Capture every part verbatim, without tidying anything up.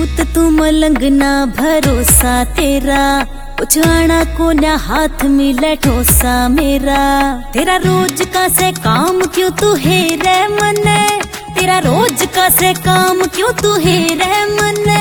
भूत तू मलंग ना भरोसा तेरा, कुछ आना को ना हाथ मिले ठोसा मेरा। तेरा रोज का से काम क्यों तू है रे मने, तेरा रोज का से काम क्यों तू है रे मने।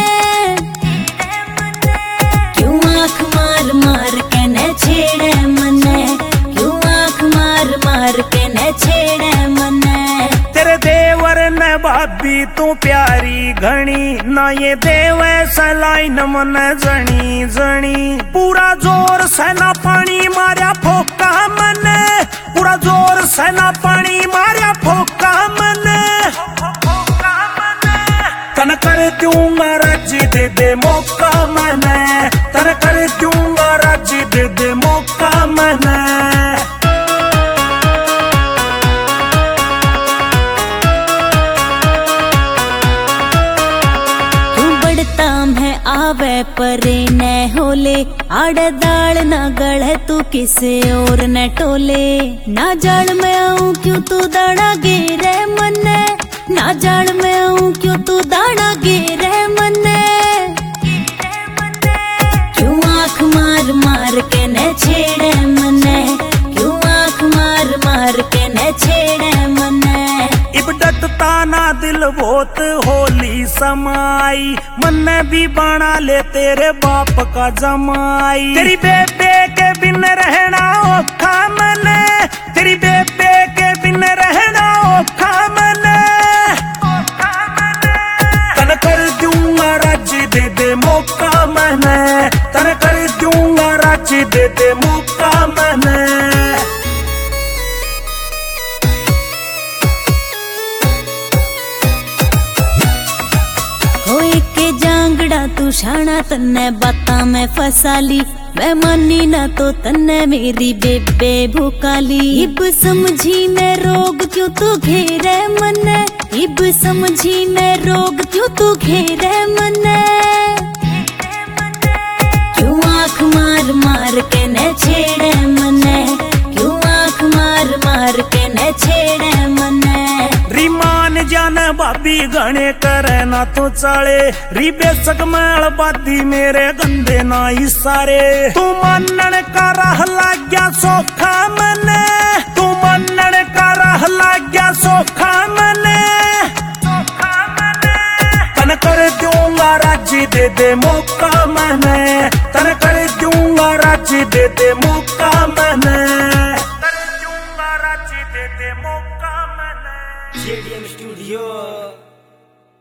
क्यों आँख मार मार के न छेड़े मने, क्यों आँख मार मार के न छेड़े मने। तेरे देवर ने भाभी तू प्यारी घनी, ना ये देवे सलाई न मन जनी जनी। पूरा जोर से ना पानी मार्या फोका मने, पूरा जोर से ना पानी मार्या फोका मने। तन कर दूंगा राजी दे दे मौका मने, तन कर दूंगा राजी दे दे मौका मने। आवे परे न होले, आड़े दाल न गढ़े तू किसे और न टोले। ना जान में आऊं क्यों तू दाना गिरे मने, ना जान में आऊं क्यों तू दाना गिरे मने। क्यों आँख मार मार के न छेड़े मने, क्यों आँख मार मार के न छेड़े मने। इबडत ताना दिल बहुत होली समाई, मन्ने भी बना ले तेरे बाप का जमाई। तेरी बेबे के बिन रहना औखा मने, तेरी बेबे के बिन रहना औखा मने। तन कर दूंगा राजी दे दे मौका मने, तन कर दूंगा राजी दे दे मौका मने। तू शाना तन्ने बाता में फसाली, मैं मानी ना तो तन्ने मेरी बेबे भूकाली। इब समझी न रोग क्यों तू घेरे मने, इब समझी न रोग क्यों तू घेरे मने। क्यों आँख मार मार के न छेड़े मने, क्यों आँख मार मार के न छेड़े मने। रिमान जान भाभी गणे करे ना तो चाले, री बेशक मैल बाधी मेरे गंदे ना इशारे। तू मानन का राह लाग गया सोखा मने, तू मानन का राह लाग गया सोखा मने। तन कर दूंगा राजी दे दे मौका मने, तन कर दूंगा राजी दे दे मौका मने।